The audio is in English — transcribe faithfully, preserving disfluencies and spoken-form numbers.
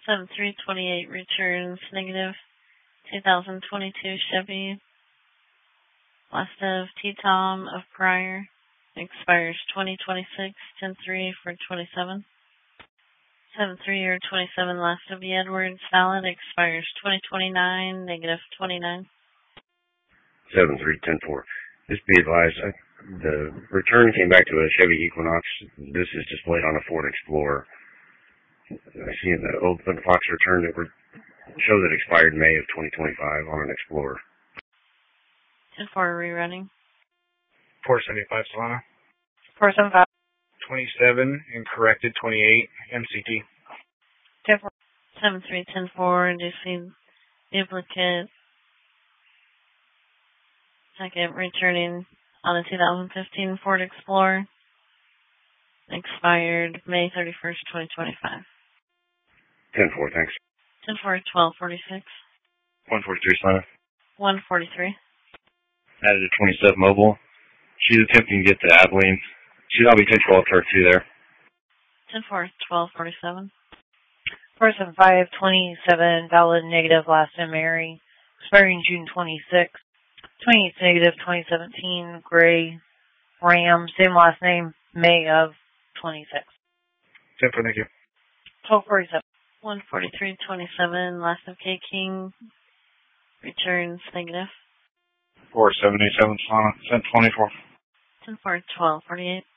seven three twenty-eight returns negative. two thousand twenty-two Chevy. Last of T-Tom of Pryor. Expires twenty twenty-six. ten three for twenty-seven. seven three or twenty-seven. Last of the Edwards. Valid. Expires twenty twenty-nine. Negative twenty-nine. seven three ten four. This be advised, I, the return came back to a Chevy Equinox. This is displayed on a Ford Explorer. I see the open box return that were, shows it expired May of twenty twenty-five on an Explorer. ten four rerunning. four seventy-five Solana. four seventy-five. twenty-seven and corrected twenty-eight M C T. ten four. seven three ten four. Do you see duplicate? Second returning on a two thousand fifteen Ford Explorer. Expired May thirty-first, twenty twenty-five. ten four, thanks. ten four twelve forty-six. one forty-three Solana. one forty-three. Added a twenty-seven mobile. She's attempting to get to Abilene. Should not be ten twelve turf two there. ten four twelve forty-seven. four seven five twenty-seven valid negative last name Mary. Expiring June twenty-sixth. twenty-eight negative twenty seventeen Gray Ram. Same last name May of twenty-six. ten four, thank you. twelve forty-seven. one forty-three twenty-seven. Last of K King. Returns negative. four seventy-seven Solana. Sent twenty-four. ten four twelve forty-eight.